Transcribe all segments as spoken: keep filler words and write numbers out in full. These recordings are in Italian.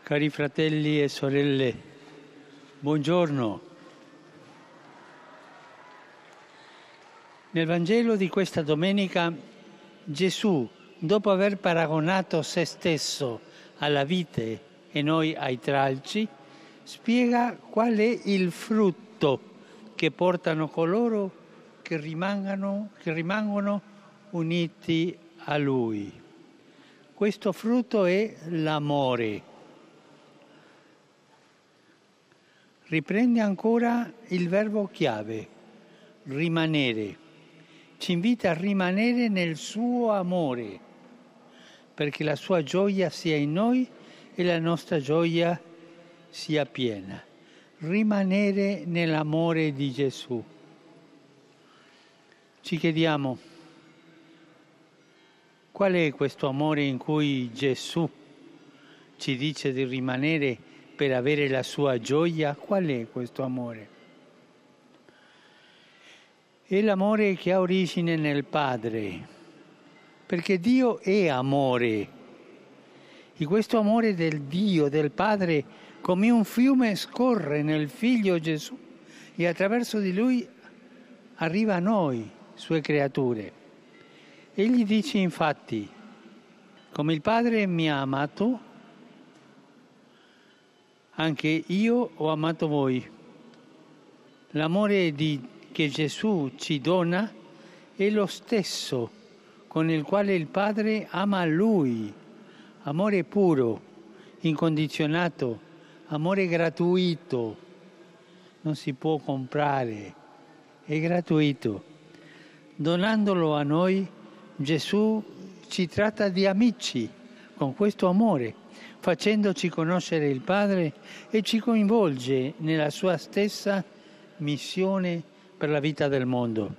Cari fratelli e sorelle, buongiorno. Nel Vangelo di questa domenica Gesù, dopo aver paragonato se stesso alla vite e noi ai tralci, spiega qual è il frutto che portano coloro che rimangano, che rimangono uniti a Lui. Questo frutto è l'amore. Riprende ancora il verbo chiave, rimanere. Ci invita a rimanere nel suo amore, perché la sua gioia sia in noi e la nostra gioia sia piena. Rimanere nell'amore di Gesù. Ci chiediamo, qual è questo amore in cui Gesù ci dice di rimanere per avere la sua gioia? Qual è questo amore? È l'amore che ha origine nel Padre, perché Dio è amore. E questo amore del Dio, del Padre, come un fiume scorre nel Figlio Gesù e attraverso di Lui arriva a noi, sue creature. Egli dice infatti, come il Padre mi ha amato, anche io ho amato voi. L'amore di, che Gesù ci dona è lo stesso con il quale il Padre ama Lui. Amore puro, incondizionato, amore gratuito. Non si può comprare, è gratuito. Donandolo a noi, Gesù ci tratta di amici con questo amore, facendoci conoscere il Padre e ci coinvolge nella sua stessa missione per la vita del mondo.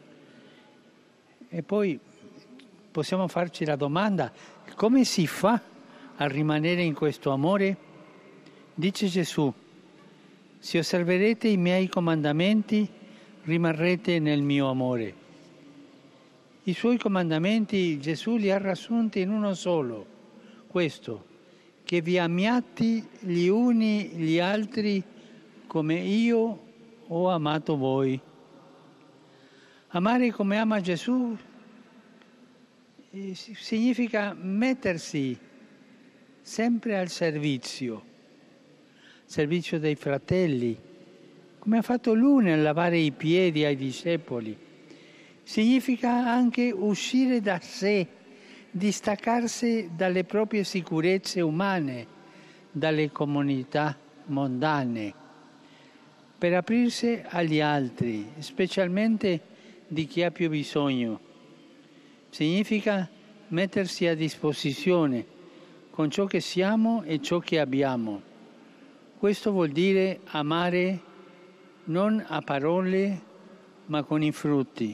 E poi possiamo farci la domanda, come si fa a rimanere in questo amore? Dice Gesù, se osserverete i miei comandamenti, rimarrete nel mio amore. I suoi comandamenti Gesù li ha riassunti in uno solo, questo, che vi amiate gli uni gli altri come io ho amato voi. Amare come ama Gesù significa mettersi sempre al servizio, servizio dei fratelli, come ha fatto Lui nel lavare i piedi ai discepoli. Significa anche uscire da sé, distaccarsi dalle proprie sicurezze umane, dalle comunità mondane, per aprirsi agli altri, specialmente di chi ha più bisogno. Significa mettersi a disposizione con ciò che siamo e ciò che abbiamo. Questo vuol dire amare non a parole, ma con i frutti.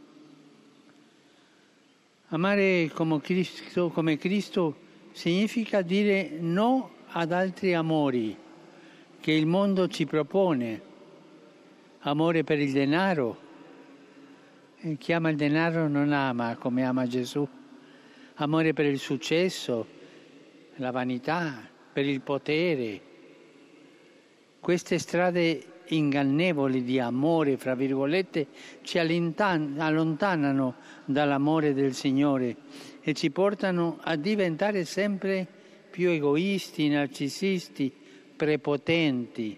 Amare come Cristo, come Cristo significa dire no ad altri amori che il mondo ci propone. Amore per il denaro. E chi ama il denaro non ama come ama Gesù. Amore per il successo, la vanità, per il potere. Queste strade ingannevoli di amore, fra virgolette, ci allontanano dall'amore del Signore e ci portano a diventare sempre più egoisti, narcisisti, prepotenti.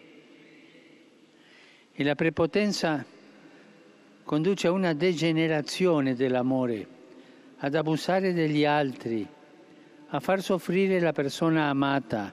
E la prepotenza conduce a una degenerazione dell'amore, ad abusare degli altri, a far soffrire la persona amata.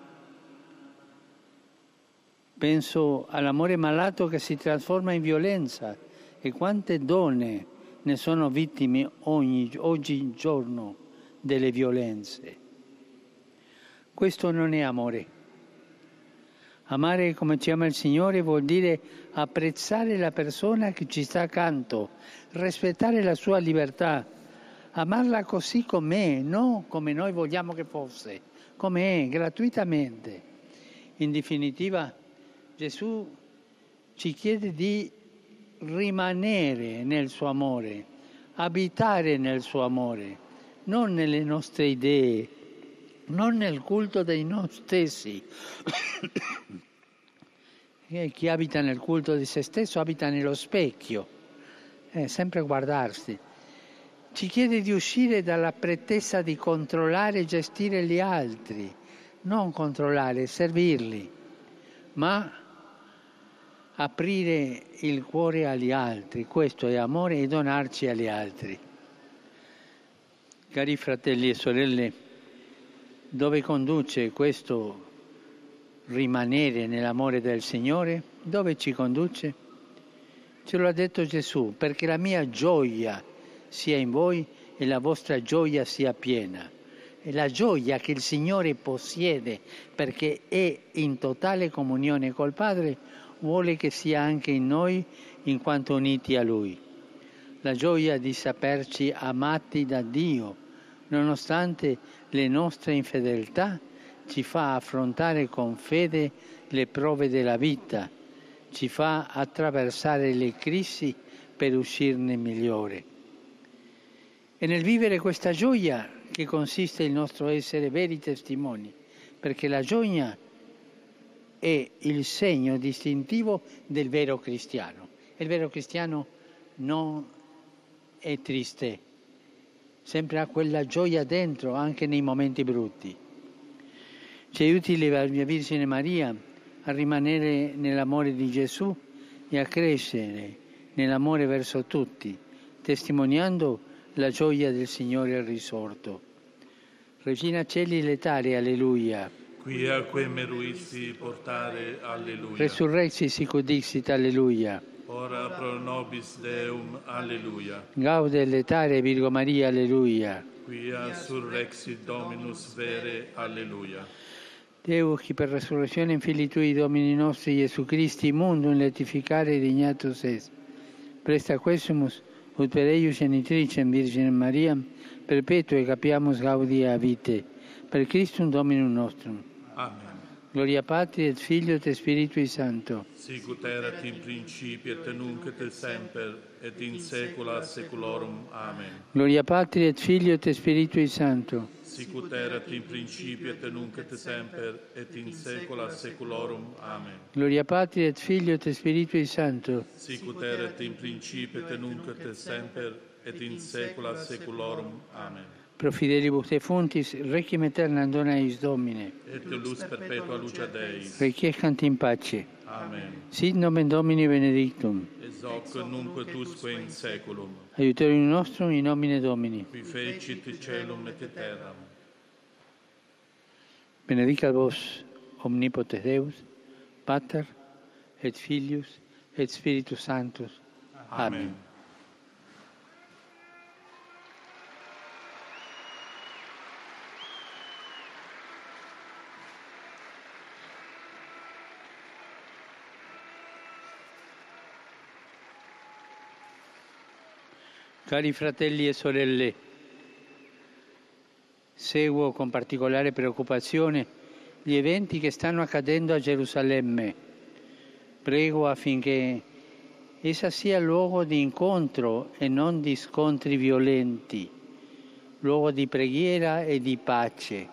Penso all'amore malato che si trasforma in violenza e quante donne ne sono vittime ogni, ogni giorno delle violenze. Questo non è amore. Amare come ci ama il Signore vuol dire apprezzare la persona che ci sta accanto, rispettare la sua libertà, amarla così com'è, non come noi vogliamo che fosse, come è, gratuitamente. In definitiva, Gesù ci chiede di rimanere nel suo amore, abitare nel suo amore, non nelle nostre idee, non nel culto dei noi stessi. E chi abita nel culto di se stesso abita nello specchio, eh, sempre guardarsi. Ci chiede di uscire dalla pretesa di controllare e gestire gli altri, non controllare, servirli, ma aprire il cuore agli altri. Questo è amore e donarci agli altri. Cari fratelli e sorelle, dove conduce questo rimanere nell'amore del Signore? Dove ci conduce? Ce lo ha detto Gesù, perché la mia gioia sia in voi e la vostra gioia sia piena. È la gioia che il Signore possiede, perché è in totale comunione col Padre, vuole che sia anche in noi, in quanto uniti a Lui. La gioia di saperci amati da Dio, nonostante le nostre infedeltà, ci fa affrontare con fede le prove della vita, ci fa attraversare le crisi per uscirne migliore. E nel vivere questa gioia che consiste il nostro essere veri testimoni, perché la gioia è il segno distintivo del vero cristiano. Il vero cristiano non è triste, sempre ha quella gioia dentro, anche nei momenti brutti. Ci aiuti la mia Vergine Maria a rimanere nell'amore di Gesù e a crescere nell'amore verso tutti, testimoniando la gioia del Signore risorto. Regina Celi letare, alleluia. Quia quem meruisti portare, alleluia. Resurrexi sic ut dixit, alleluia. Ora pro nobis Deum, alleluia. Gaude letare, Virgo Maria, alleluia. Quia surrexit Dominus vere, alleluia. Deus, chi per resurrezione in Fili Tui, Domini nostri, Gesù Christi, mundum letificare dignatus est. Presta quesumus, ut per eius genitricem Virginem Mariam, perpetue capiamus gaudia vitae. Per Christum Dominum nostrum. Amen. Gloria Patri et Filio et Spiritui Sancto. Sicut erat in principio et nunc et semper et in saecula saeculorum. Amen. Gloria Patri et Filio et Spiritui Sancto. Sicut erat in principio et nunc et semper et in saecula saeculorum. Amen. Gloria Patri et Filio et Spiritui Sancto. Sicut erat in principio et nunc et semper et in saecula saeculorum. Amen. Pro fidelibus te fontis, requiem aeternam dona eis Domine. Et lux perpetua luce Deis. Requiescant in pace. Amen. Sit nomen Domini benedictum. Es hoc nunc et usque in saeculum. Aiutorium nostrum in nomine Domini. Qui fecit caelum et terram. Benedicat vos, omnipotens Deus, Pater, et Filius, et Spiritus Sanctus. Amen. Amen. Cari fratelli e sorelle, seguo con particolare preoccupazione gli eventi che stanno accadendo a Gerusalemme. Prego affinché essa sia luogo di incontro e non di scontri violenti, luogo di preghiera e di pace.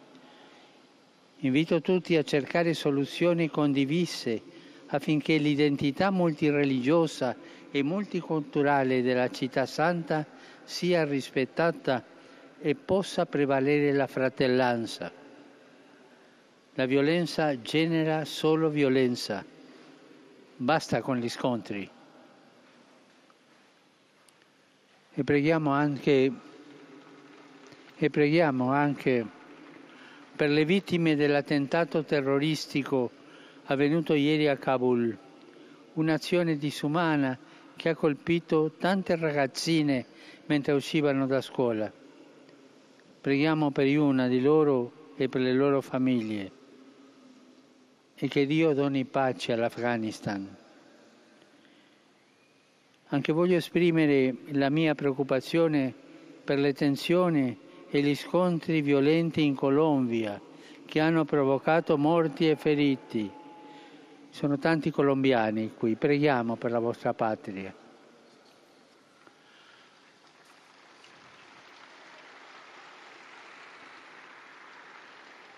Invito tutti a cercare soluzioni condivise affinché l'identità multireligiosa e multiculturale della città santa sia rispettata e possa prevalere la fratellanza. La violenza genera solo violenza. Basta con gli scontri. E preghiamo anche, e preghiamo anche per le vittime dell'attentato terroristico avvenuto ieri a Kabul, un'azione disumana che ha colpito tante ragazzine mentre uscivano da scuola. Preghiamo per una di loro e per le loro famiglie e che Dio doni pace all'Afghanistan. Anche voglio esprimere la mia preoccupazione per le tensioni e gli scontri violenti in Colombia che hanno provocato morti e feriti. Sono tanti colombiani qui, preghiamo per la vostra patria.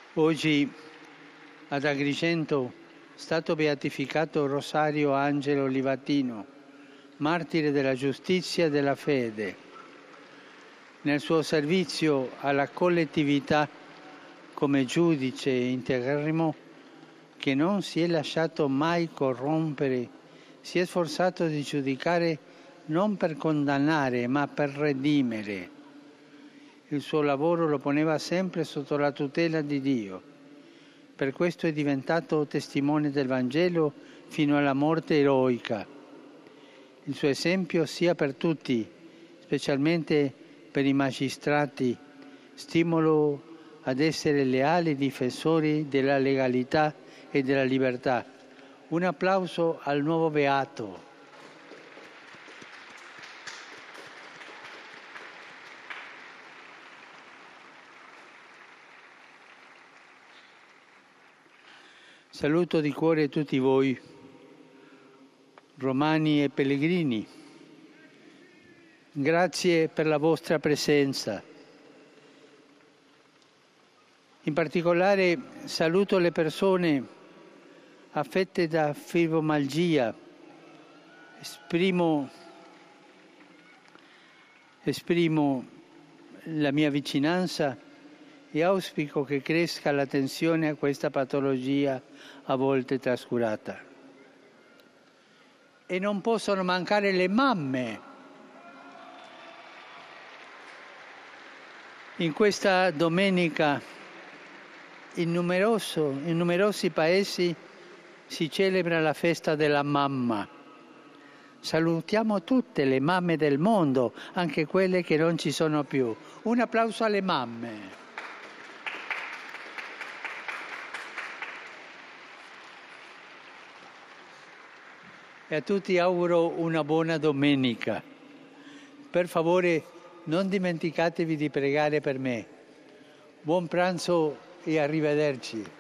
Oggi ad Agrigento è stato beatificato Rosario Angelo Livatino, martire della giustizia e della fede. Nel suo servizio alla collettività come giudice integrimo, che non si è lasciato mai corrompere, si è sforzato di giudicare non per condannare, ma per redimere. Il suo lavoro lo poneva sempre sotto la tutela di Dio. Per questo è diventato testimone del Vangelo fino alla morte eroica. Il suo esempio sia per tutti, specialmente per i magistrati, stimolo ad essere leali difensori della legalità e della libertà. Un applauso al nuovo Beato. Saluto di cuore tutti voi, romani e pellegrini. Grazie per la vostra presenza. In particolare saluto le persone affette da fibromialgia. Esprimo, esprimo la mia vicinanza e auspico che cresca l'attenzione a questa patologia a volte trascurata. E non possono mancare le mamme. In questa domenica in, numeroso, in numerosi paesi si celebra la festa della mamma. Salutiamo tutte le mamme del mondo, anche quelle che non ci sono più. Un applauso alle mamme. E a tutti auguro una buona domenica. Per favore, non dimenticatevi di pregare per me. Buon pranzo e arrivederci.